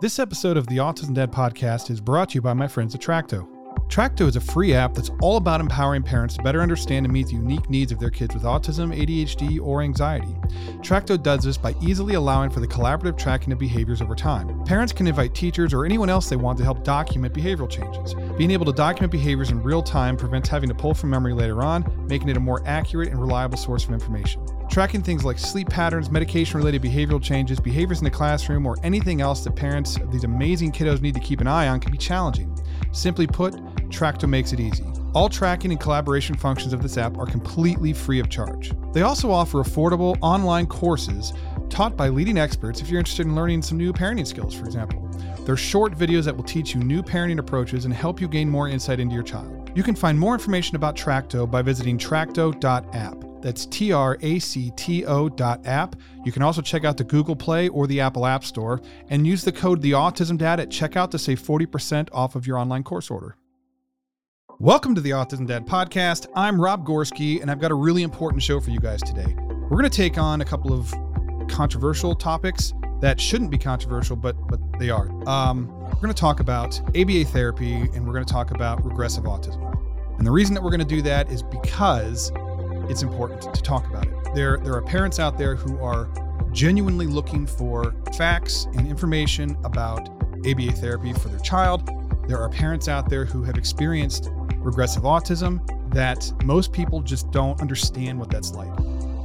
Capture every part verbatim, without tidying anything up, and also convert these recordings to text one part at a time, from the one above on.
This episode of the Autism Dad podcast is brought to you by my friends at Tracto. Tracto is a free app that's all about empowering parents to better understand and meet the unique needs of their kids with autism, A D H D, or anxiety. Tracto does this by easily allowing for the collaborative tracking of behaviors over time. Parents can invite teachers or anyone else they want to help document behavioral changes. Being able to document behaviors in real time prevents having to pull from memory later on, making it a more accurate and reliable source of information. Tracking things like sleep patterns, medication-related behavioral changes, behaviors in the classroom, or anything else that parents of these amazing kiddos need to keep an eye on can be challenging. Simply put, Tracto makes it easy. All tracking and collaboration functions of this app are completely free of charge. They also offer affordable online courses taught by leading experts if you're interested in learning some new parenting skills, for example. They're short videos that will teach you new parenting approaches and help you gain more insight into your child. You can find more information about Tracto by visiting tracto dot app. That's T R A C T O dot app. You can also check out the Google Play or the Apple App Store and use the code The Autism Dad at checkout to save forty percent off of your online course order. Welcome to the Autism Dad podcast. I'm Rob Gorski, and I've got a really important show for you guys today. We're going to take on a couple of controversial topics that shouldn't be controversial, but but they are. Um, we're going to talk about A B A therapy, and we're going to talk about regressive autism. And the reason that we're going to do that is because it's important to talk about it. There, there are parents out there who are genuinely looking for facts and information about A B A therapy for their child. There are parents out there who have experienced regressive autism that most people just don't understand what that's like.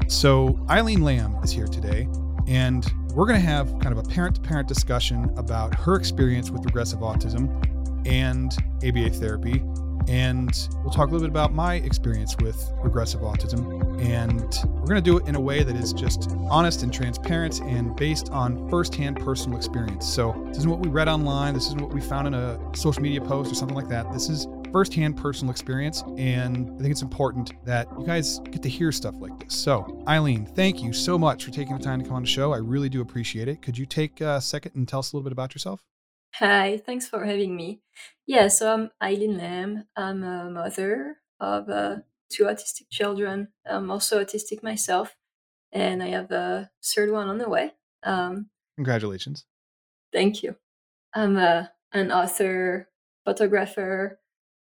So Eileen Lamb is here today, and we're going to have kind of a parent-to-parent discussion about her experience with regressive autism and A B A therapy. And we'll talk a little bit about my experience with regressive autism. And we're going to do it in a way that is just honest and transparent and based on firsthand personal experience. So this isn't what we read online. This isn't what we found in a social media post or something like that. This is firsthand personal experience. And I think it's important that you guys get to hear stuff like this. So Eileen, thank you so much for taking the time to come on the show. I really do appreciate it. Could you take a second and tell us a little bit about yourself? Hi, thanks for having me. Yeah, so I'm Eileen Lamb. I'm a mother of uh, two autistic children. I'm also autistic myself, and I have a third one on the way. Um, Congratulations. Thank you. I'm a, an author, photographer,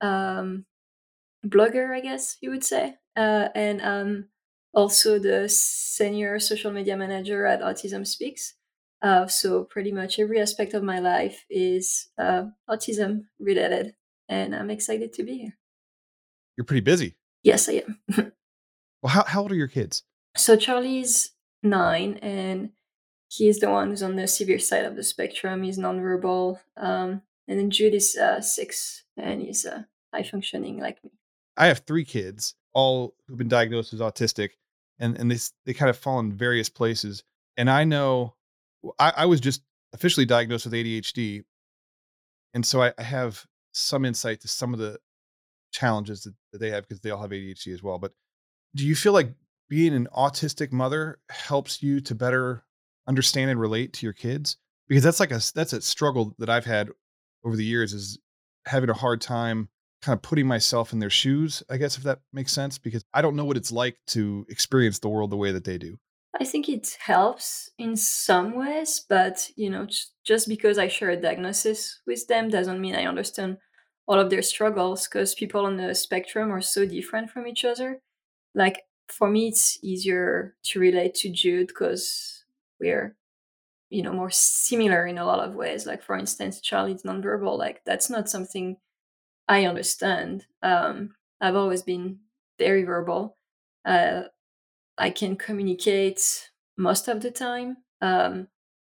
um, blogger, I guess you would say, uh, and I'm also the senior social media manager at Autism Speaks. Uh, so pretty much every aspect of my life is uh, autism related, and I'm excited to be here. You're pretty busy. Yes, I am. Well, how, how old are your kids? So Charlie's nine, and he's the one who's on the severe side of the spectrum. He's nonverbal. Um, and then Jude is uh, six, and he's uh, high functioning like me. I have three kids, all who've been diagnosed as autistic, and, and they, they kind of fall in various places. And I know I, I was just officially diagnosed with A D H D. And so I, I have some insight to some of the challenges that, that they have because they all have A D H D as well. But do you feel like being an autistic mother helps you to better understand and relate to your kids? Because that's like a, that's a struggle that I've had over the years, is having a hard time kind of putting myself in their shoes, I guess, if that makes sense, because I don't know what it's like to experience the world the way that they do. I think it helps in some ways, but you know, j- just because I share a diagnosis with them doesn't mean I understand all of their struggles, because people on the spectrum are so different from each other. Like for me, it's easier to relate to Jude because we're, you know, more similar in a lot of ways. Like for instance, Charlie's nonverbal. Like that's not something I understand. Um, I've always been very verbal. Uh, I can communicate most of the time. Um,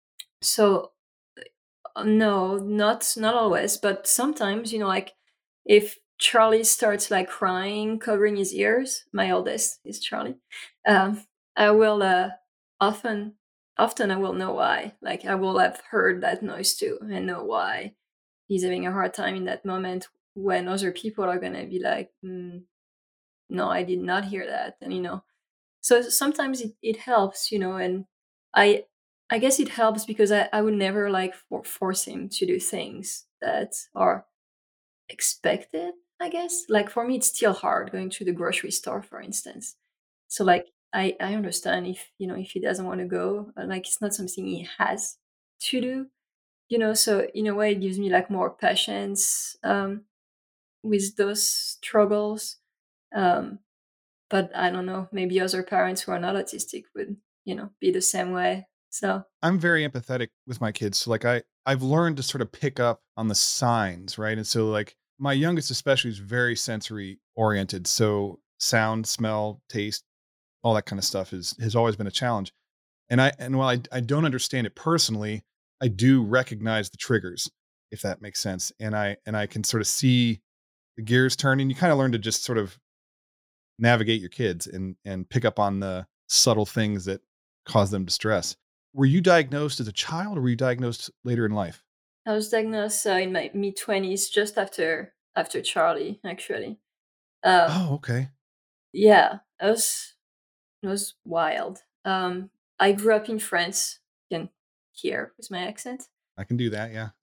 so uh, no, not not always, but sometimes, you know, like if Charlie starts like crying, covering his ears, my oldest is Charlie. Um, I will uh, often often I will know why. Like I will have heard that noise too and know why he's having a hard time in that moment when other people are gonna be like, mm, no, I did not hear that, and you know so sometimes it, it helps, you know and i i guess it helps because i, I would never like for, force him to do things that are expected, I guess. Like for me it's still hard going to the grocery store, for instance. So like i i understand if, you know if he doesn't want to go, uh, like it's not something he has to do. you know, so in a way, it gives me like more patience um, with those struggles. Um, but I don't know, maybe other parents who are not autistic would, you know, be the same way. So, I'm very empathetic with my kids. So like I I've learned to sort of pick up on the signs, right? And so like my youngest especially is very sensory oriented. So sound, smell, taste, all that kind of stuff is has always been a challenge. And I and while I I don't understand it personally, I do recognize the triggers, if that makes sense. And I and I can sort of see the gears turning. You kind of learn to just sort of navigate your kids and and pick up on the subtle things that cause them distress. Were you diagnosed as a child or were you diagnosed later in life? I was diagnosed uh, in my mid twenties, just after after Charlie, actually. Um, Oh, okay. yeah, it was it was wild. Um, I grew up in France. You can hear with my accent. I can do that, yeah.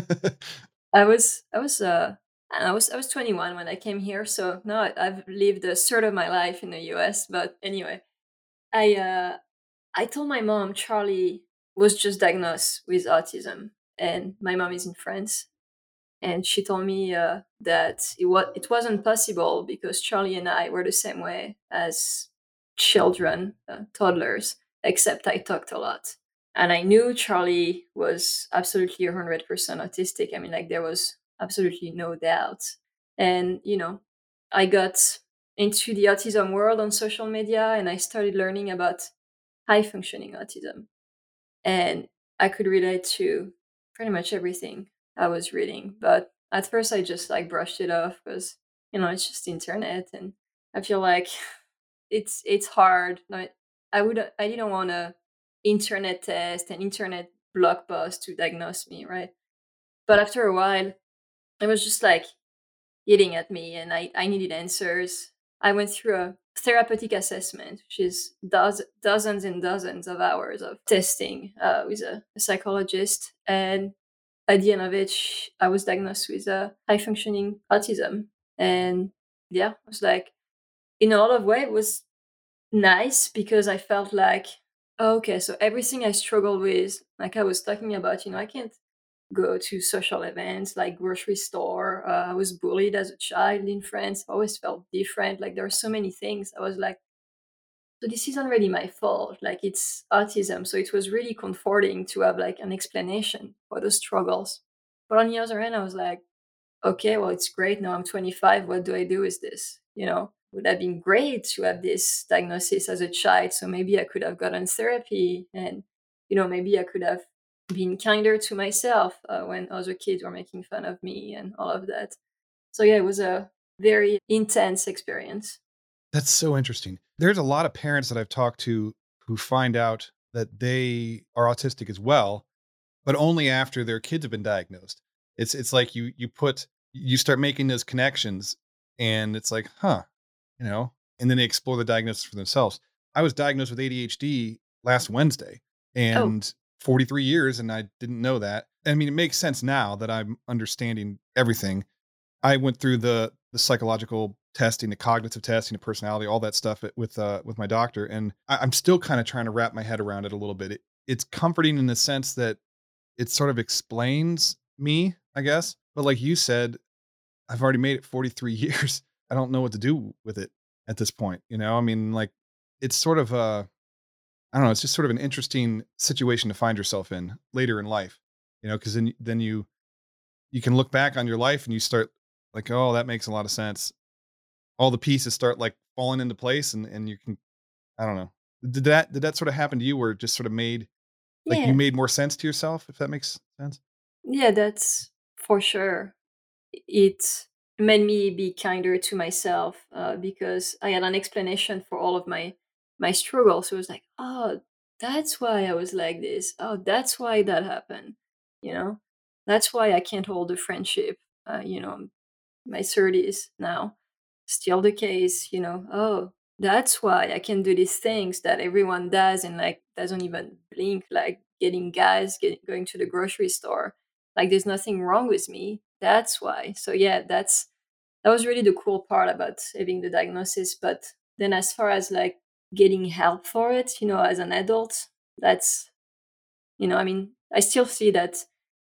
I was I was uh I was I was twenty-one when I came here, so no, I- I've lived a third of my life in the U S. But anyway, I uh I told my mom Charlie was just diagnosed with autism, and my mom is in France, and she told me uh, that it was it wasn't possible because Charlie and I were the same way as children, uh, toddlers, except I talked a lot. And I knew Charlie was absolutely one hundred percent autistic. I mean, like, there was absolutely no doubt. And, you know, I got into the autism world on social media and I started learning about high functioning autism. And I could relate to pretty much everything I was reading. But at first, I just like brushed it off because, you know, it's just internet. And I feel like it's it's hard. Like, I would I didn't want to internet test and internet blog post to diagnose me, right? But after a while, it was just like eating at me, and I I needed answers. I went through a therapeutic assessment, which is does, dozens and dozens of hours of testing uh, with a, a psychologist, and at the end of it, sh- I was diagnosed with a high functioning autism, and yeah, it was like in a lot of ways it was nice because I felt like, oh, okay, so everything I struggled with, like I was talking about, you know, I can't go to social events like grocery store. Uh, I was bullied as a child in France. I always felt different. Like there are so many things. I was like, so this isn't really my fault. Like it's autism. So it was really comforting to have like an explanation for those struggles. But on the other hand, I was like, okay, well, it's great. Now I'm twenty-five. What do I do with this? You know, would have been great to have this diagnosis as a child. So maybe I could have gotten therapy and, you know, maybe I could have been kinder to myself uh, when other kids were making fun of me and all of that. So yeah, it was a very intense experience. That's so interesting. There's a lot of parents that I've talked to who find out that they are autistic as well, but only after their kids have been diagnosed. It's it's like you you put you start making those connections and it's like, huh, you know, and then they explore the diagnosis for themselves. I was diagnosed with A D H D last Wednesday Oh, and forty-three years and I didn't know that. I mean, it makes sense now that I'm understanding everything. I went through the the psychological testing, the cognitive testing, the personality, all that stuff it- with uh, with my doctor, and I, I'm still kind of trying to wrap my head around it a little bit. It, it's comforting in the sense that it sort of explains me, I guess. But like you said, I've already made it forty-three years. I don't know what to do with it at this point. You know, I mean, like it's sort of uh, I don't know. It's just sort of an interesting situation to find yourself in later in life. You know, because then then you you can look back on your life and you start like, oh, that makes a lot of sense. All the pieces start like falling into place and and you can I don't know. Did that did that sort of happen to you where it just sort of made like you yeah. made more sense to yourself, if that makes sense? Yeah, that's for sure. It made me be kinder to myself uh, because I had an explanation for all of my my struggles. So it was like, oh, that's why I was like this. Oh, that's why that happened. You know, that's why I can't hold a friendship. Uh, you know, my thirties now, still the case. You know, oh, that's why I can do these things that everyone does and like doesn't even blink, like getting gas, get, going to the grocery store. Like there's nothing wrong with me. That's why. So yeah, that's that was really the cool part about having the diagnosis. But then as far as like getting help for it, you know, as an adult, that's, you know, I mean, I still see that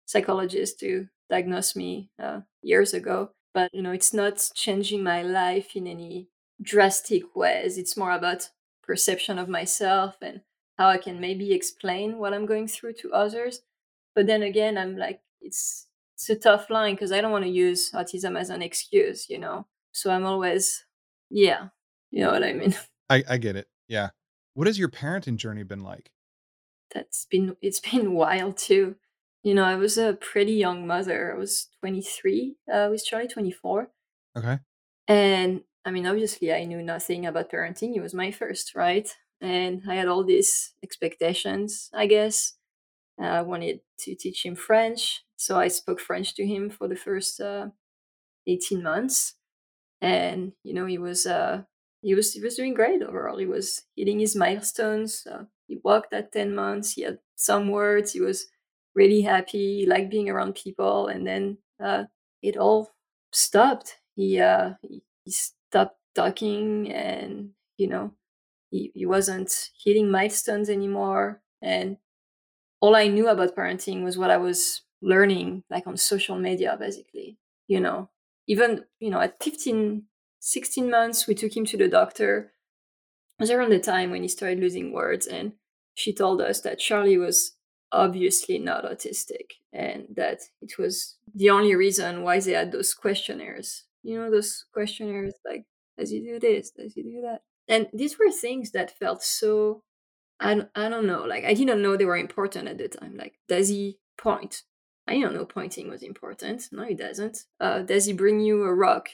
psychologist to diagnose me uh, years ago. But you know, it's not changing my life in any drastic ways. It's more about perception of myself and how I can maybe explain what I'm going through to others. But then again, I'm like, it's it's a tough line because I don't want to use autism as an excuse, you know. So I'm always, yeah, you know what I mean. I, I get it. Yeah. What has your parenting journey been like? That's been it's been wild too. You know, I was a pretty young mother. I was twenty-three, uh, with Charlie, twenty-four. Okay. And I mean, obviously, I knew nothing about parenting. It was my first, right? And I had all these expectations, I guess. Uh, I wanted to teach him French. So I spoke French to him for the first uh, eighteen months. And, you know, he was, uh, he was, he was doing great overall. He was hitting his milestones. Uh, he walked at ten months. He had some words. He was really happy. He liked being around people. And then uh, it all stopped. He, uh, he, he stopped talking and, you know, he, he wasn't hitting milestones anymore. And all I knew about parenting was what I was learning, like on social media, basically. You know, even, you know, at fifteen, sixteen months, we took him to the doctor. It was around the time when he started losing words. And she told us that Charlie was obviously not autistic and that it was the only reason why they had those questionnaires. You know, those questionnaires like, does he do this? Does he do that? And these were things that felt so I don't, I don't know. Like I didn't know they were important at the time. Like, does he point? I didn't know pointing was important. No, he doesn't. Uh, does he bring you a rock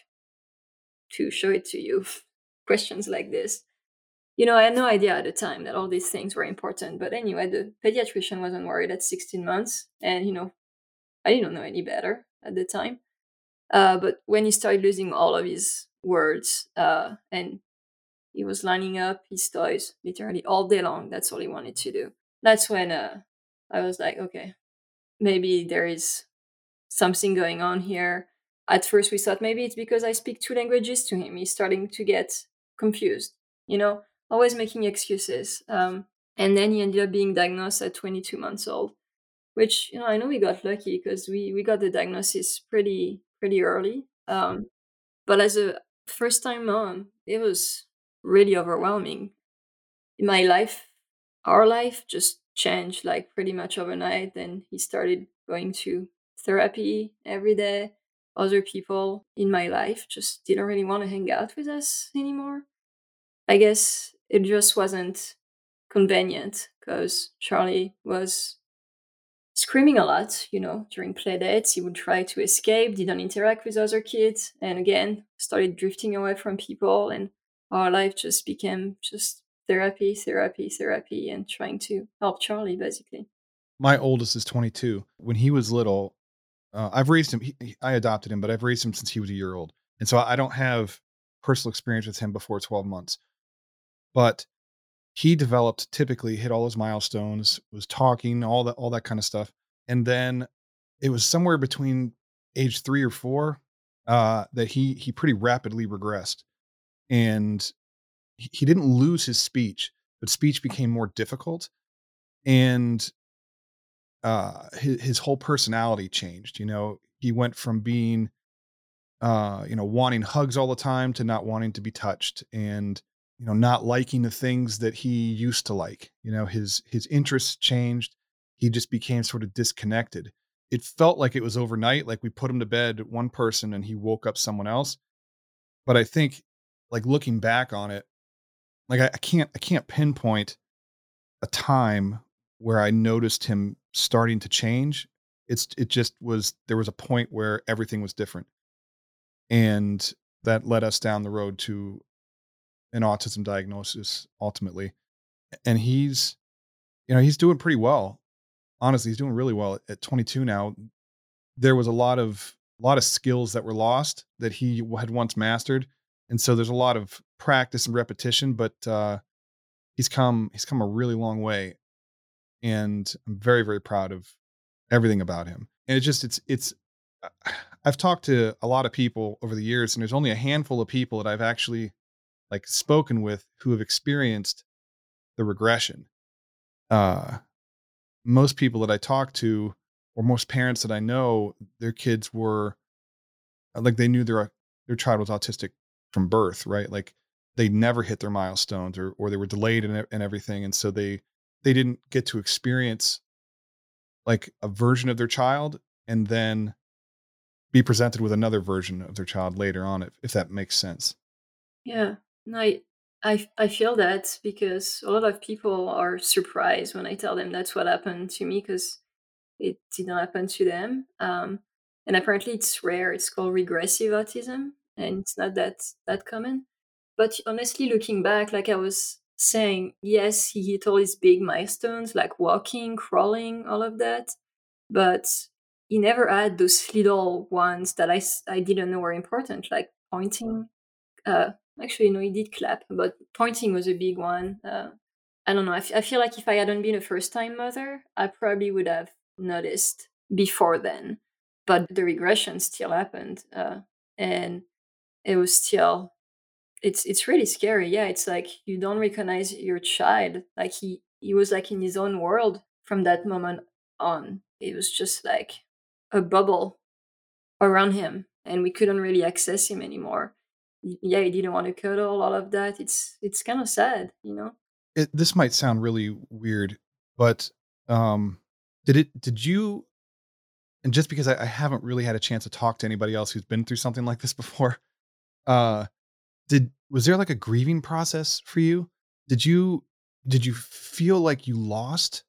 to show it to you? Questions like this. You know, I had no idea at the time that all these things were important. But anyway, the pediatrician wasn't worried at sixteen months, and you know, I didn't know any better at the time. Uh, but when he started losing all of his words, uh, and he was lining up his toys literally all day long. That's all he wanted to do. That's when uh, I was like, okay, maybe there is something going on here. At first, we thought maybe it's because I speak two languages to him. He's starting to get confused, you know, always making excuses. Um, and then he ended up being diagnosed at twenty-two months old, which, you know, I know we got lucky because we, we got the diagnosis pretty, pretty early. Um, but as a first time mom, it was really overwhelming. My life, our life just changed like pretty much overnight. Then he started going to therapy every day. Other people in my life just didn't really want to hang out with us anymore. I guess it just wasn't convenient because Charlie was screaming a lot, you know, during play dates. He would try to escape, didn't interact with other kids, and again, started drifting away from people. And our life just became just therapy, therapy, therapy, and trying to help Charlie, basically. My oldest is twenty-two. When he was little, uh, I've raised him. He, he- I adopted him, but I've raised him since he was a year old. And so I don't have personal experience with him before twelve months. But he developed typically hit all his milestones, was talking, all that, all that kind of stuff. And then it was somewhere between age three or four uh, that he he pretty rapidly regressed, and he, he didn't lose his speech, but speech became more difficult, and uh, his, his whole personality changed. You know, he went from being uh, you know, wanting hugs all the time to not wanting to be touched, and, you know, not liking the things that he used to like. You know, his his interests changed. He just became sort of disconnected. It felt like it was overnight, like we put him to bed one person and he woke up someone else. But I think, like, looking back on it, like I, I can't I can't pinpoint a time where I noticed him starting to change. It's it just was there was a point where everything was different, and that led us down the road to an autism diagnosis ultimately. And he's, you know, he's doing pretty well. Honestly, he's doing really well at twenty-two now. There was a lot of a lot of skills that were lost that he had once mastered. And so there's a lot of practice and repetition, but uh he's come he's come a really long way, and I'm very very proud of everything about him. And it's just it's it's uh, I've talked to a lot of people over the years, and there's only a handful of people that I've actually like spoken with who have experienced the regression. Uh, Most people that I talk to or most parents that I know, their kids were like they knew their their child was autistic from birth, right? Like they never hit their milestones, or or they were delayed and and everything, and so they they didn't get to experience like a version of their child and then be presented with another version of their child later on, if, if that makes sense. Yeah. No, I, I, I feel that because a lot of people are surprised when I tell them that's what happened to me because it did not happen to them. Um, and apparently it's rare. It's called regressive autism, and it's not that that common. But honestly, looking back, like I was saying, yes, he hit all his big milestones, like walking, crawling, all of that. But he never had those little ones that I, s- I didn't know were important, like pointing. Uh, Actually, no, he did clap, but pointing was a big one. Uh, I don't know. I, f- I feel like if I hadn't been a first time mother, I probably would have noticed before then. But the regression still happened. Uh, and it was still, it's it's really scary. Yeah, it's like you don't recognize your child. Like he, he was like in his own world from that moment on. It was just like a bubble around him, and we couldn't really access him anymore. Y- Yeah, he didn't want to cuddle, all of that. It's it's kind of sad, you know. It, this might sound really weird, but um, did it? Did you? And just because I, I haven't really had a chance to talk to anybody else who's been through something like this before, uh, did was there like a grieving process for you? Did you did you feel like you lost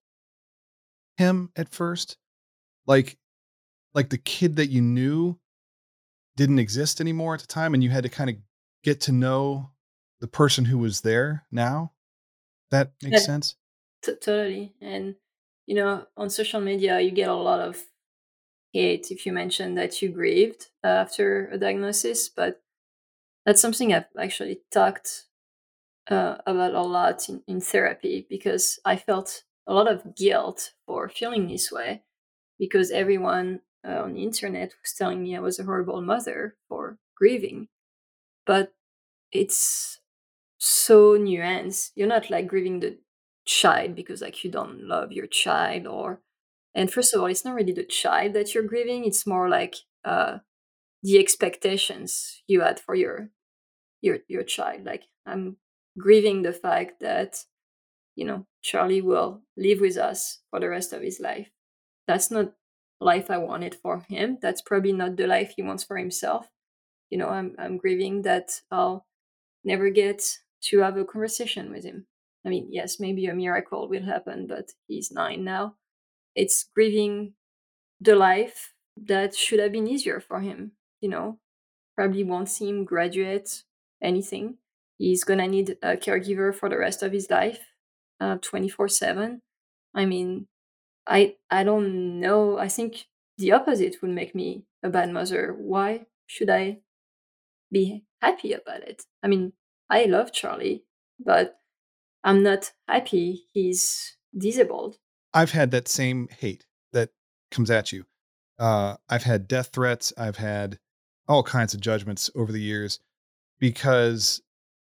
him at first? Like like the kid that you knew didn't exist anymore at the time, and you had to kind of get to know the person who was there now? That makes Yeah, sense? t- totally. And you know, on social media, you get a lot of hate if you mention that you grieved uh, after a diagnosis. But that's something I've actually talked uh, about a lot in, in therapy because I felt a lot of guilt for feeling this way because everyone uh, on the internet was telling me I was a horrible mother for grieving. But it's so nuanced. You're not like grieving the child because like you don't love your child or and first of all, it's not really the child that you're grieving. It's more like uh the expectations you had for your your your child. Like I'm grieving the fact that, you know, Charlie will live with us for the rest of his life. That's not life I wanted for him. That's probably not the life he wants for himself. You know, I'm I'm grieving that I'll never get to have a conversation with him. I mean, yes, maybe a miracle will happen, but he's nine now. It's grieving the life that should have been easier for him, you know, probably won't see him graduate anything. He's gonna need a caregiver for the rest of his life, uh, twenty-four seven. I mean, I I don't know. I think the opposite would make me a bad mother. Why should I be happy about it? I mean, I love Charlie, but I'm not happy he's disabled. I've had that same hate that comes at you. Uh, I've had death threats. I've had all kinds of judgments over the years because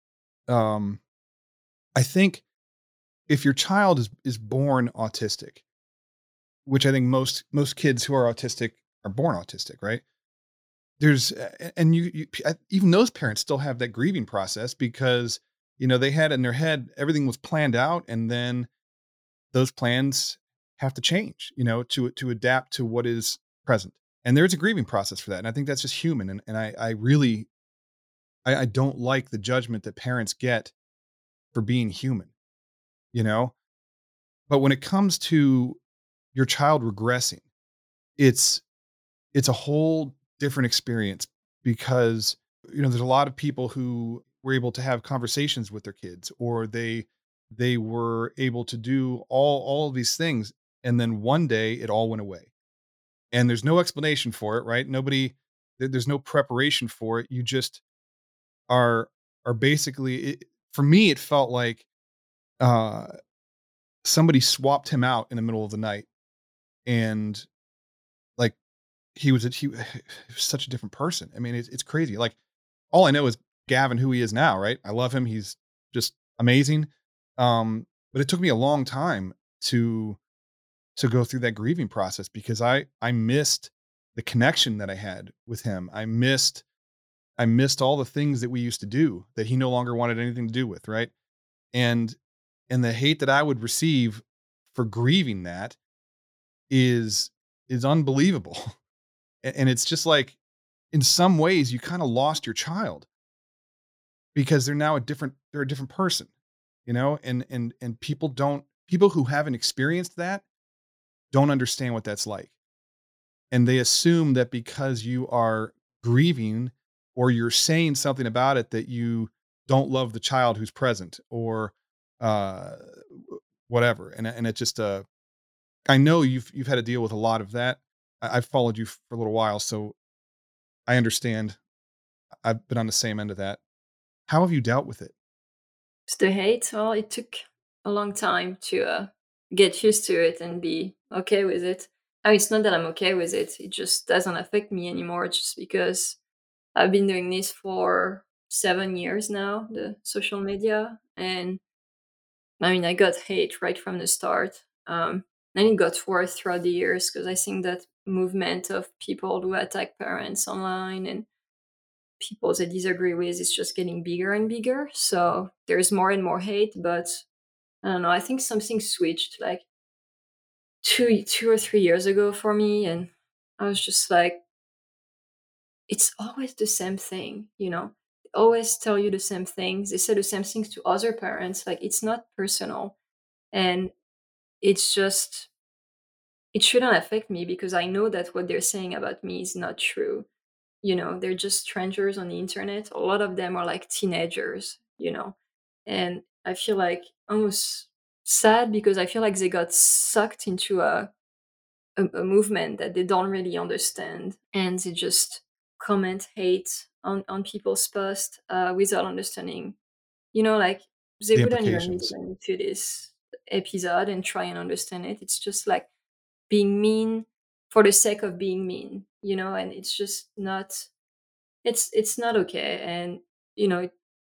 um, I think if your child is is born autistic, which I think most most kids who are autistic are born autistic, right? There's a- and you, you p- uh, even those parents still have that grieving process because you know they had in their head everything was planned out, and then those plans have to change, you know, to to adapt to what is present. And there's a grieving process for that. And I think that's just human. And, and I, I really, I, I don't like the judgment that parents get for being human, you know? But when it comes to your child regressing, it's, it's a whole different experience because, you know, there's a lot of people who were able to have conversations with their kids, or they, they were able to do all, all of these things. And then one day it all went away, and there's no explanation for it, right? Nobody, there- there's no preparation for it. You just are are basically it, for me it felt like uh somebody swapped him out in the middle of the night, and like he was a, he, he was such a different person. I mean, it's, it's crazy. Like all I know is Gavin, who he is now, right? I love him. He's just amazing. Um, but it took me a long time to to go through that grieving process because I I missed the connection that I had with him. I missed I missed all the things that we used to do that he no longer wanted anything to do with, right? And and the hate that I would receive for grieving that is is unbelievable. A- And it's just like in some ways you kind of lost your child because they're now a different they're a different person, you know? And and and people don't people who haven't experienced that don't understand what that's like. And they assume that because you are grieving or you're saying something about it that you don't love the child who's present or uh whatever. And and it just uh I know you've you've had to deal with a lot of that. I, I've followed you for a little while, so I understand. I've been on the same end of that. How have you dealt with it? It's the hate. Well, it took a long time to uh, get used to it and be okay with it. I mean, it's not that I'm okay with it. It just doesn't affect me anymore. Just because I've been doing this for seven years now, the social media, and I mean, I got hate right from the start. Um, and it got worse throughout the years because I think that movement of people who attack parents online and people they disagree with is just getting bigger and bigger. So there's more and more hate, but I don't know. I think something switched like two two or three years ago for me, and I was just like, it's always the same thing, you know. They always tell you the same things. They say the same things to other parents. Like it's not personal, and it's just it shouldn't affect me because I know that what they're saying about me is not true. You know, they're just strangers on the internet. A lot of them are like teenagers, you know. And I feel like almost sad because I feel like they got sucked into a a, a movement that they don't really understand, and they just comment hate on on people's posts uh, without understanding. You know, like they The wouldn't even implications. listen to this episode and try and understand it. It's just like being mean for the sake of being mean, you know, and it's just not it's it's not okay. And you know,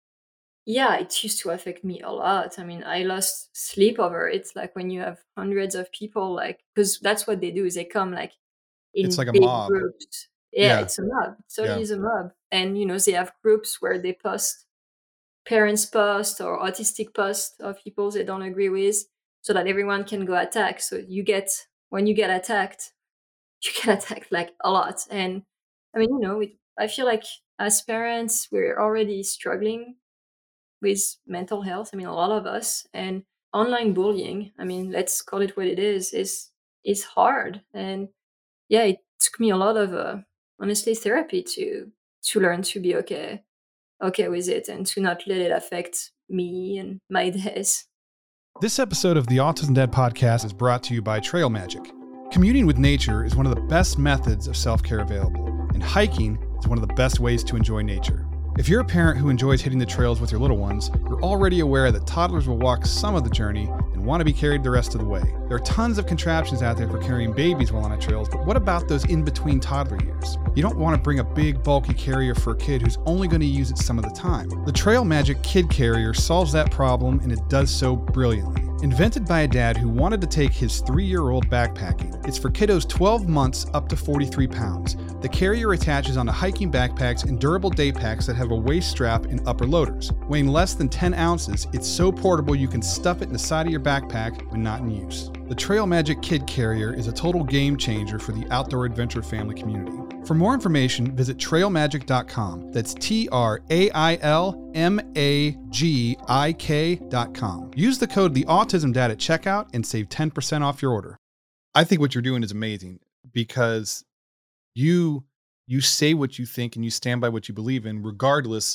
yeah, it used to affect me a lot. I mean, I lost sleep over it. Like when you have hundreds of people, like because that's what they do is they come like It's in like a big mob. groups. Yeah, Yeah. it's a mob. It totally Yeah. is a mob. And you know, they have groups where they post parents post or autistic post of people they don't agree with so that everyone can go attack. So you get when you get attacked, you get attacked like a lot. And I mean, you know, it, I feel like as parents, we're already struggling with mental health. I mean, a lot of us and online bullying. I mean, let's call it what it is. Is is hard, and yeah, it took me a lot of uh, honestly therapy to to learn to be okay okay with it and to not let it affect me and my days. This episode of the Autism Dad podcast is brought to you by Trail Magic. Communing with nature is one of the best methods of self-care available, and hiking is one of the best ways to enjoy nature. If you're a parent who enjoys hitting the trails with your little ones, you're already aware that toddlers will walk some of the journey and want to be carried the rest of the way. There are tons of contraptions out there for carrying babies while on the trails, but what about those in-between toddler years? You don't want to bring a big, bulky carrier for a kid who's only going to use it some of the time. The Trail Magic Kid Carrier solves that problem, and it does so brilliantly. Invented by a dad who wanted to take his three-year-old backpacking, it's for kiddos twelve months up to forty-three pounds. The carrier attaches onto hiking backpacks and durable day packs that have a waist strap and upper loaders. Weighing less than ten ounces, it's so portable you can stuff it in the side of your backpack when not in use. The Trail Magic Kid Carrier is a total game changer for the outdoor adventure family community. For more information, visit trail magic dot com. That's T R A I L M A G I K dot com. Use the code The Autism Dad at checkout and save ten percent off your order. I think what you're doing is amazing because you you say what you think and you stand by what you believe in, regardless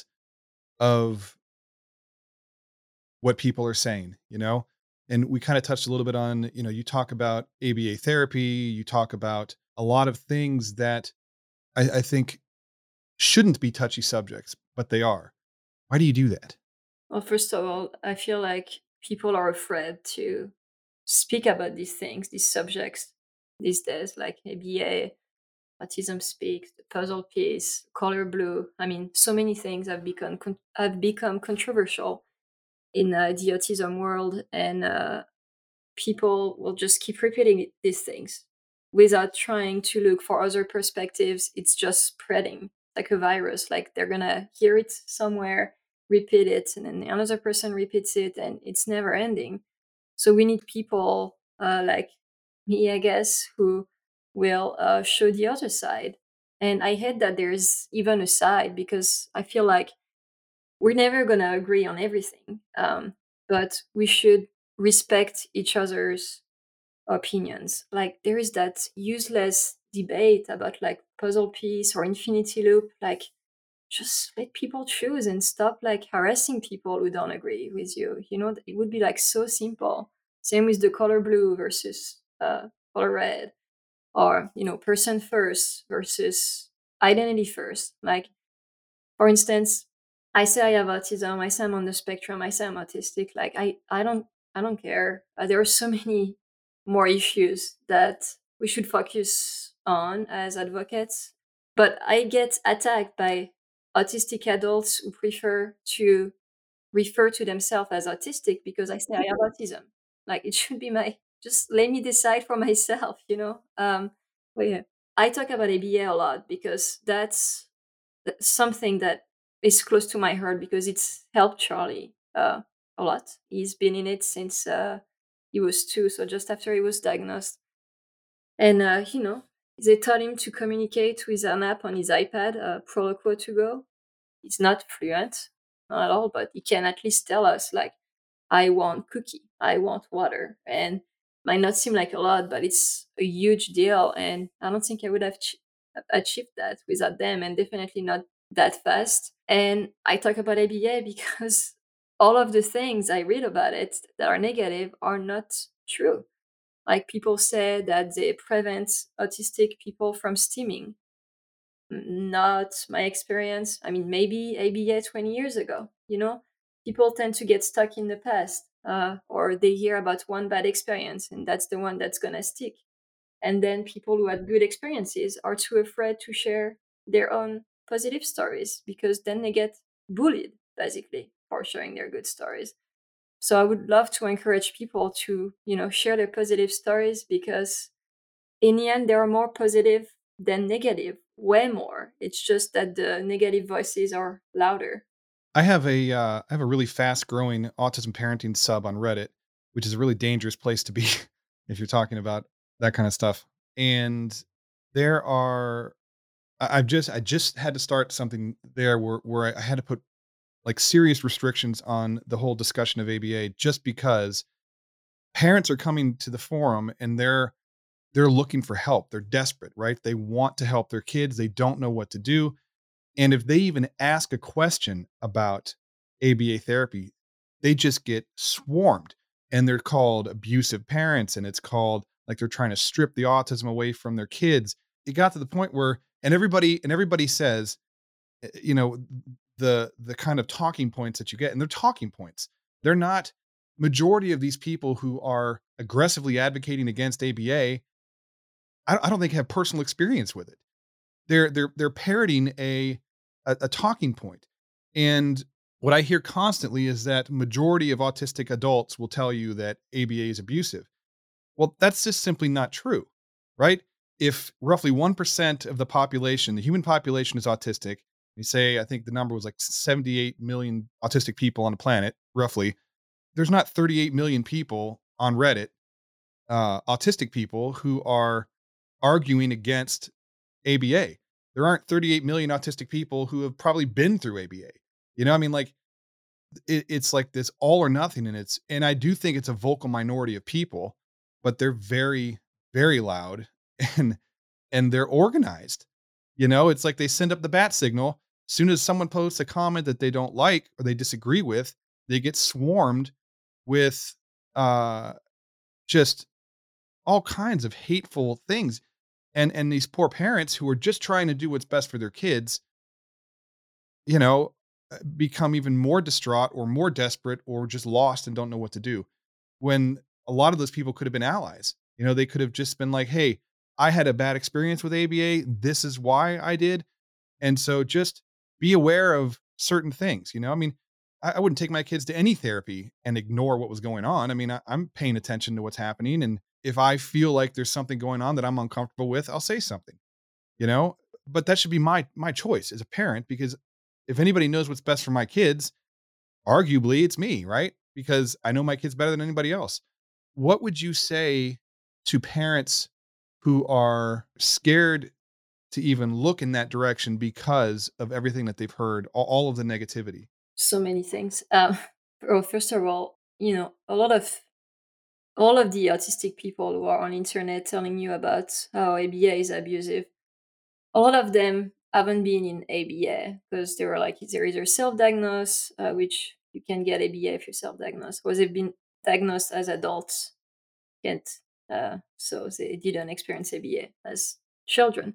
of what people are saying, you know? And we kind of touched a little bit on, you know, you talk about A B A therapy, you talk about a lot of things that I, I think shouldn't be touchy subjects, but they are. Why do you do that? Well, first of all, I feel like people are afraid to speak about these things, these subjects these days, like A B A, Autism Speaks, the puzzle piece, Color Blue. I mean, so many things have become con- have become controversial in uh, the autism world, and uh, people will just keep repeating these things without trying to look for other perspectives. It's just spreading like a virus. Like they're gonna hear it somewhere, repeat it, and then another person repeats it, and it's never ending. So we need people uh, like me, I guess, who will uh, show the other side. And I hate that there's even a side, because I feel like we're never going to agree on everything. Um, but we should respect each other's opinions. Like there is that useless debate about like puzzle piece or infinity loop. Like just let people choose and stop like harassing people who don't agree with you. You know, it would be like so simple. Same with the color blue versus uh, color red, or you know, person first versus identity first. Like for instance, I say I have autism. I say I'm on the spectrum. I say I'm autistic. Like I, I don't, I don't care. Uh, there are so many more issues that we should focus on as advocates. But I get attacked by autistic adults who prefer to refer to themselves as autistic because I say I have autism. Like it should be my, just let me decide for myself, you know. Um, but yeah, I talk about A B A a lot because that's th- something that is close to my heart because it's helped Charlie uh, a lot. He's been in it since uh, he was two, so just after he was diagnosed. And, uh, you know, they taught him to communicate with an app on his iPad, uh, Proloquo to go. He's not fluent, not at all, but he can at least tell us, like, I want cookie, I want water. And might not seem like a lot, but it's a huge deal. And I don't think I would have ch- achieved that without them, and definitely not that fast. And I talk about A B A because all of the things I read about it that are negative are not true. Like people say that they prevent autistic people from steaming. Not my experience. I mean, maybe A B A twenty years ago, you know? People tend to get stuck in the past, uh, or they hear about one bad experience, and that's the one that's gonna stick. And then people who had good experiences are too afraid to share their own positive stories because then they get bullied, basically, for sharing their good stories. So I would love to encourage people to, you know, share their positive stories because in the end, there are more positive than negative, way more. It's just that the negative voices are louder. I have a uh, I have a really fast growing autism parenting sub on Reddit, which is a really dangerous place to be if you're talking about that kind of stuff. And there are I- I've just I just had to start something there where where I had to put like serious restrictions on the whole discussion of A B A just because parents are coming to the forum and they're they're looking for help. They're desperate, right? They want to help their kids. They don't know what to do. And if they even ask a question about A B A therapy, they just get swarmed and they're called abusive parents. And it's called like they're trying to strip the autism away from their kids. It got to the point where, and everybody, and everybody says, eh, you know, the, the kind of talking points that you get, and they're talking points. They're not majority of these people who are aggressively advocating against A B A. I, I don't think have personal experience with it. They're they're they're parroting a, a a talking point. And what I hear constantly is that majority of autistic adults will tell you that A B A is abusive. Well, that's just simply not true, right? If roughly one percent of the population, the human population is autistic, you say I think the number was like seventy-eight million autistic people on the planet, roughly. There's not thirty-eight million people on Reddit, uh, autistic people who are arguing against A B A. There aren't thirty-eight million autistic people who have probably been through A B A. You know, I mean, like it, it's like this all or nothing, and it's and I do think it's a vocal minority of people, but they're very, very loud and and they're organized. You know, it's like they send up the bat signal. As soon as someone posts a comment that they don't like or they disagree with, they get swarmed with uh just all kinds of hateful things. And and these poor parents who are just trying to do what's best for their kids, you know, uh, become even more distraught or more desperate or just lost and don't know what to do. When a lot of those people could have been allies. You know, they could have just been like, "Hey, I had a bad experience with A B A. This is why I did." And so just be aware of certain things, you know? I mean, I, I wouldn't take my kids to any therapy and ignore what was going on. I mean, I, I'm paying attention to what's happening. And if I feel like there's something going on that I'm uncomfortable with, I'll say something, you know, but that should be my, my choice as a parent, because if anybody knows what's best for my kids, arguably it's me, right? Because I know my kids better than anybody else. What would you say to parents who are scared to even look in that direction because of everything that they've heard, all, all of the negativity? So many things. Uh, well, first of all, you know, a lot of all of the autistic people who are on internet telling you about how A B A is abusive, a lot of them haven't been in A B A because they were like, they're either self-diagnosed, uh, which you can get A B A if you're self-diagnosed, or they've been diagnosed as adults, can't, uh, so they didn't experience A B A as children.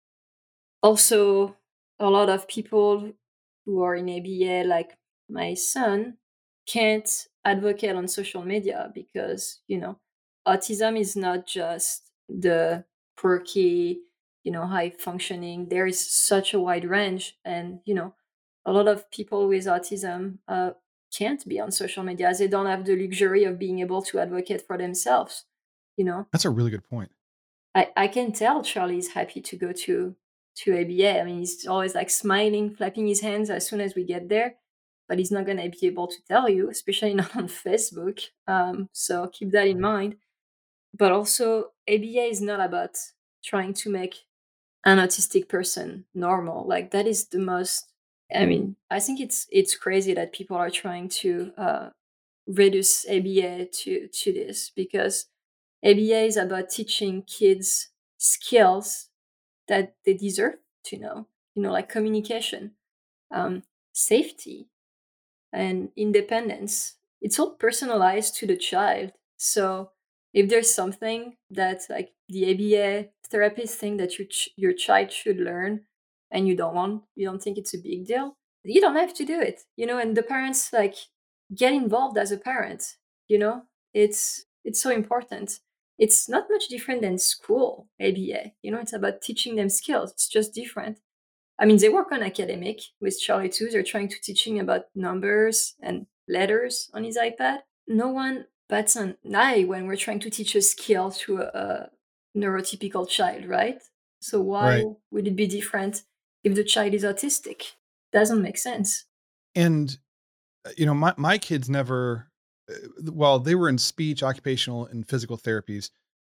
Also, a lot of people who are in A B A, like my son, can't advocate on social media because, you know, autism is not just the quirky, you know, high functioning. There is such a wide range. And, you know, a lot of people with autism uh, can't be on social media as they don't have the luxury of being able to advocate for themselves, you know. That's a really good point. I, I can tell Charlie's happy to go to to A B A. I mean, he's always like smiling, flapping his hands as soon as we get there, but he's not gonna be able to tell you, especially not on Facebook. Um, so keep that in mind. But also, A B A is not about trying to make an autistic person normal. Like that is the most. I mean, I think it's it's crazy that people are trying to uh, reduce A B A to to this because A B A is about teaching kids skills that they deserve to know, you know, like communication, um, safety, and independence. It's all personalized to the child. So if there's something that like the A B A therapist think that your ch- your child should learn, and you don't want, you don't think it's a big deal, you don't have to do it, you know. And the parents like get involved as a parent. You know, it's it's so important. It's not much different than school A B A. You know, it's about teaching them skills. It's just different. I mean, they work on academic with Charlie too. They're trying to teach him about numbers and letters on his iPad. No one bats an eye when we're trying to teach a skill to a, a neurotypical child, right? So why Right. would it be different if the child is autistic? Doesn't make sense. And, uh, you know, my, my kids never, uh, well, they were in speech, occupational, and physical therapies.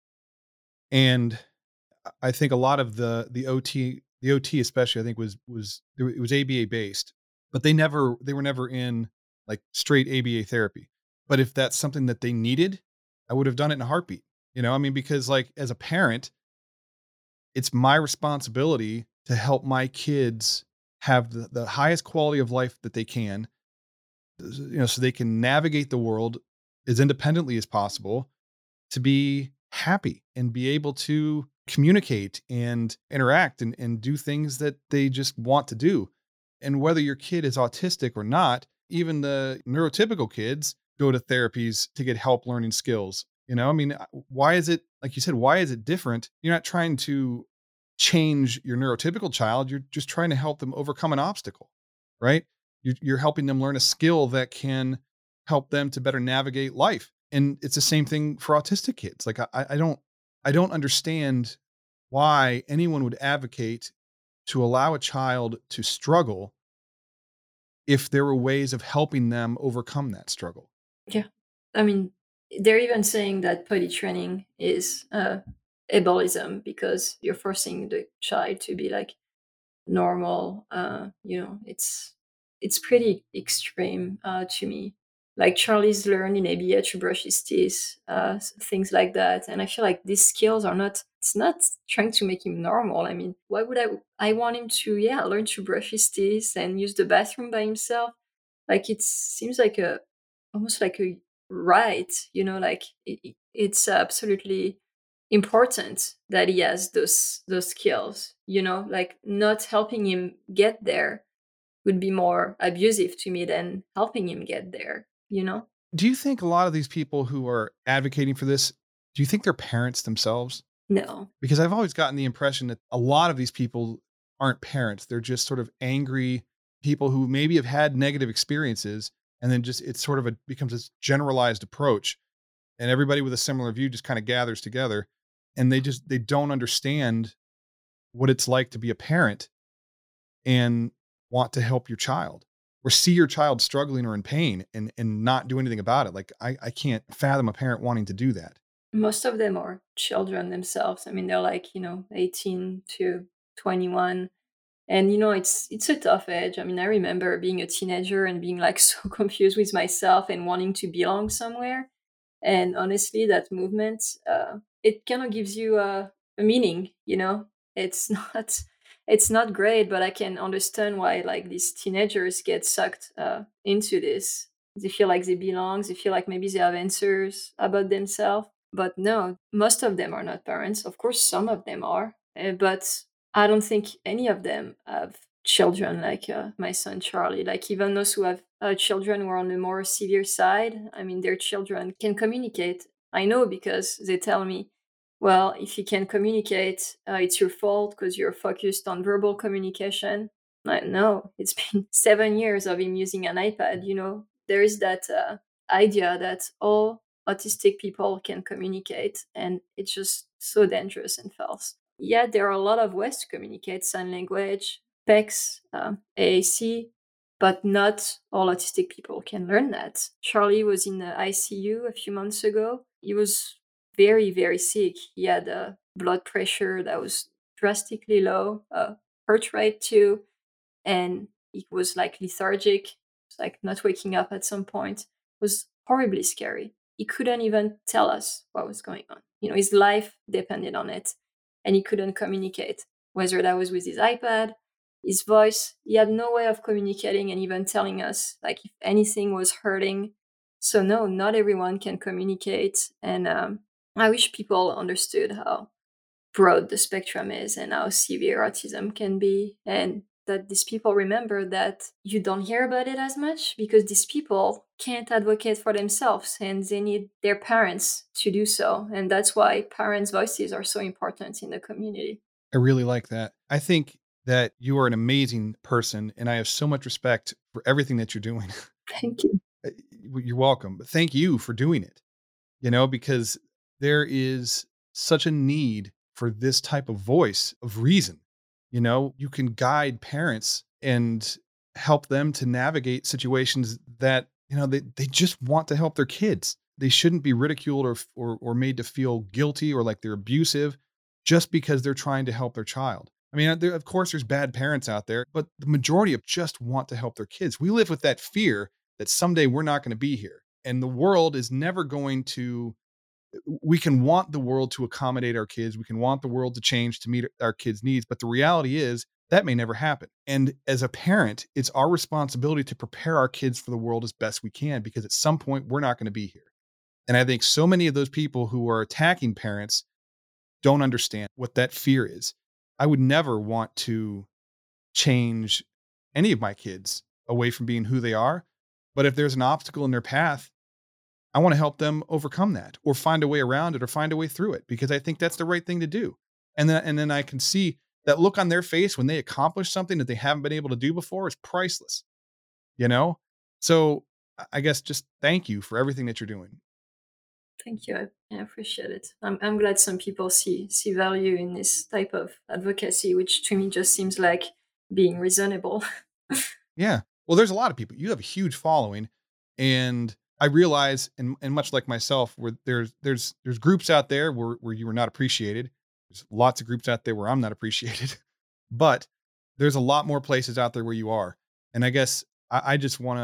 And I think a lot of the, the O T, the O T especially, I think was, was, it was A B A based, but they never, they were never in like straight A B A therapy. But if that's something that they needed, I would have done it in a heartbeat. You know, I mean, because like as a parent, it's my responsibility to help my kids have the, the highest quality of life that they can, you know, so they can navigate the world as independently as possible, to be happy and be able to communicate and interact and, and do things that they just want to do. And whether your kid is autistic or not, even the neurotypical kids go to therapies to get help learning skills. You know, I mean, uh, why is it, like you said, why is it different? You're not trying to change your neurotypical child. You're just trying to help them overcome an obstacle, right? You're, you're helping them learn a skill that can help them to better navigate life. And it's the same thing for autistic kids. Like I, I don't, I don't understand why anyone would advocate to allow a child to struggle if there were ways of helping them overcome that struggle. Yeah. I mean, they're even saying that potty training is uh, ableism because you're forcing the child to be like normal. Uh, you know, it's it's pretty extreme uh, to me. Like Charlie's learned in A B A to brush his teeth, uh, s- things like that. And I feel like these skills are not. It's not trying to make him normal. I mean, why would I? I want him to, yeah, learn to brush his teeth and use the bathroom by himself. Like it seems like a almost like a right. You know, like it, it- it's absolutely important that he has those those skills, you know, like not helping him get there would be more abusive to me than helping him get there, you know. Do you think a lot of these people who are advocating for this, do you think they're parents themselves? No. Because I've always gotten the impression that a lot of these people aren't parents. They're just sort of angry people who maybe have had negative experiences And then just it's sort of a becomes this generalized approach, and everybody with a similar view just kind of gathers together, and they just they don't understand what it's like to be a parent and want to help your child or see your child struggling or in pain and and not do anything about it. Like I I can't fathom a parent wanting to do that. Most of them are children themselves. I mean, they're like, you know, eighteen to twenty-one. And you know, it's it's a tough age. I mean, I remember being a teenager and being like so confused with myself and wanting to belong somewhere. And honestly, that movement, uh, it kind of gives you a, a meaning. You know, it's not it's not great, but I can understand why like these teenagers get sucked uh, into this. They feel like they belong. They feel like maybe they have answers about themselves. But no, most of them are not parents. Of course, some of them are, uh, but I don't think any of them have children like uh, my son Charlie. Like even those who have uh, children who are on the more severe side, I mean, their children can communicate. I know because they tell me, well, if you can communicate, uh, it's your fault because you're focused on verbal communication. Like, no, it's been seven years of him using an iPad. You know, there is that uh, idea that all autistic people can communicate, and it's just so dangerous and false. Yeah, there are a lot of ways to communicate: sign language, PECS, um, A A C, but not all autistic people can learn that. Charlie was in the I C U a few months ago. He was very, very sick. He had a blood pressure that was drastically low, uh, heart rate too, and he was like lethargic, like not waking up at some point. It was horribly scary. He couldn't even tell us what was going on. You know, his life depended on it, and he couldn't communicate, whether that was with his iPad, his voice. He had no way of communicating and even telling us, like, if anything was hurting. So, no, not everyone can communicate. And um, I wish people understood how broad the spectrum is and how severe autism can be, and that these people remember that you don't hear about it as much because these people can't advocate for themselves and they need their parents to do so, and that's why parents' voices are so important in the community. I really like that. I think that you are an amazing person, and I have so much respect for everything that you're doing. Thank you. Uh, You're welcome, but thank you for doing it. You know, because there is such a need for this type of voice of reason. You know, you can guide parents and help them to navigate situations that, you know, they, they just want to help their kids. They shouldn't be ridiculed or, or or made to feel guilty or like they're abusive just because they're trying to help their child. I mean, there, of course, there's bad parents out there, but the majority of just want to help their kids. We live with that fear that someday we're not going to be here, and the world is never going to we can want the world to accommodate our kids. We can want the world to change to meet our kids' needs. But the reality is that may never happen. And as a parent, it's our responsibility to prepare our kids for the world as best we can, because at some point we're not going to be here. And I think so many of those people who are attacking parents don't understand what that fear is. I would never want to change any of my kids away from being who they are. But if there's an obstacle in their path, I want to help them overcome that or find a way around it or find a way through it, because I think that's the right thing to do. And then, and then I can see that look on their face when they accomplish something that they haven't been able to do before is priceless, you know? So I I guess just thank you for everything that you're doing. Thank you. I, I appreciate it. I'm, I'm glad some people see see value in this type of advocacy, which to me just seems like being reasonable. Yeah. Well, there's a lot of people. You have a huge following, and I realize, and and much like myself, where there's there's there's groups out there where where you are not appreciated. There's lots of groups out there where I'm not appreciated, but there's a lot more places out there where you are. And I guess I, I just want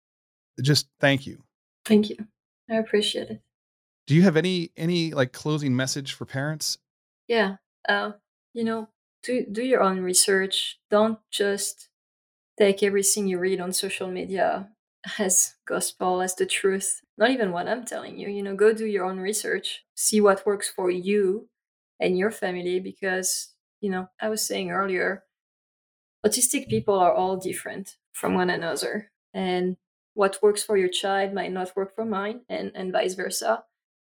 to just thank you. Thank you. I appreciate it. Do you have any any like closing message for parents? Yeah. Uh, you know, do do your own research. Don't just take everything you read on social media as gospel, as the truth. Not even what I'm telling you. You know, go do your own research. See what works for you and your family, because, you know, I was saying earlier, autistic people are all different from one another. And what works for your child might not work for mine, and, and vice versa.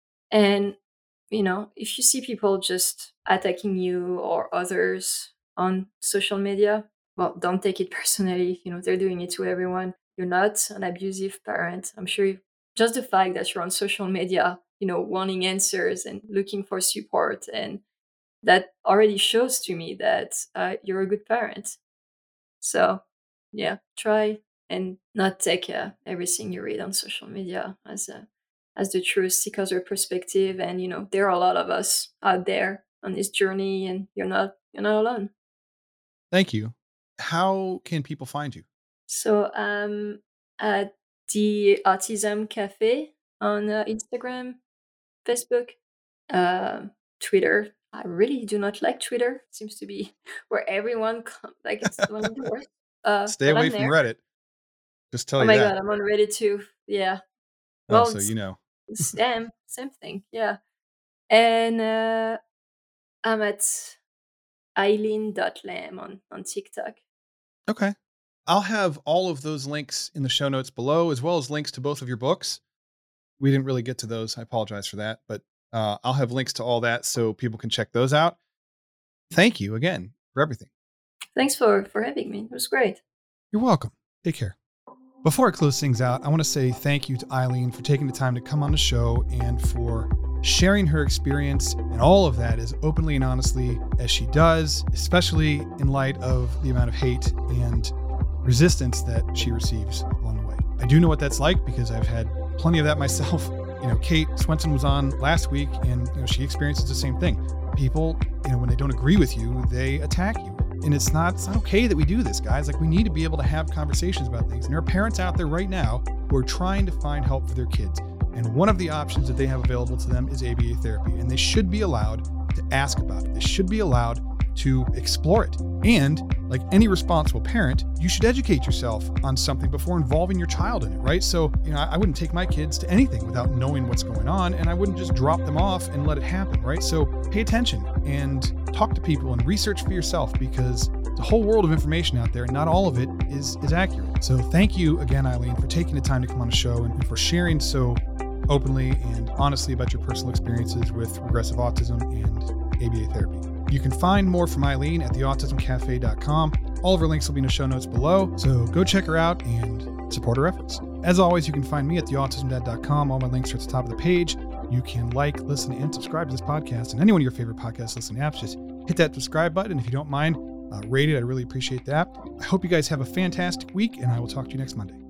And, you know, if you see people just attacking you or others on social media, well, don't take it personally. You know, they're doing it to everyone. you're not an abusive parent. I'm sure you, just the fact that you're on social media, you know, wanting answers and looking for support, and that already shows to me that uh, you're a good parent. So, yeah, try and not take uh, everything you read on social media as a as the truth. Seek other perspective, and you know there are a lot of us out there on this journey, and you're not you're not alone. Thank you. How can people find you? So, um, at the Autism Cafe on uh, Instagram, Facebook, um, Twitter. I really do not like Twitter. Seems to be where everyone com- like it's one of the worst. Uh, Stay but away I'm from there. Reddit. Just tell Oh you my that. god, I'm on Reddit too. Yeah. Oh, Well, so it's you know. same same thing. Yeah. And uh, I'm at eileen dot lamb on on TikTok. Okay. I'll have all of those links in the show notes below, as well as links to both of your books. We didn't really get to those. I apologize for that, but uh, I'll have links to all that so people can check those out. Thank you again for everything. Thanks for for having me. It was great. You're welcome. Take care. Before I close things out, I want to say thank you to Eileen for taking the time to come on the show and for sharing her experience and all of that as openly and honestly as she does, especially in light of the amount of hate and resistance that she receives along the way. I do know what that's like because I've had plenty of that myself. You know, Kate Swenson was on last week and you know she experiences the same thing. People, you know, when they don't agree with you, they attack you. And it's not, it's not okay that we do this, guys. Like, we need to be able to have conversations about things. And there are parents out there right now who are trying to find help for their kids. And one of the options that they have available to them is A B A therapy. And they should be allowed to ask about it. They should be allowed to explore it. And like any responsible parent, you should educate yourself on something before involving your child in it, right? So, you know, I wouldn't take my kids to anything without knowing what's going on, and I wouldn't just drop them off and let it happen, right? So pay attention and talk to people and research for yourself, because there's a whole world of information out there and not all of it is, is accurate. So thank you again, Eileen, for taking the time to come on the show and for sharing so openly and honestly about your personal experiences with regressive autism and A B A therapy. You can find more from Eileen at the autism cafe dot com. All of her links will be in the show notes below, so go check her out and support her efforts. As always, you can find me at the autism dad dot com. All my links are at the top of the page. You can like, listen, and subscribe to this podcast and any one of your favorite podcast listening apps. Just hit that subscribe button. If you don't mind, uh, rate it. I really appreciate that. I hope you guys have a fantastic week, and I will talk to you next Monday.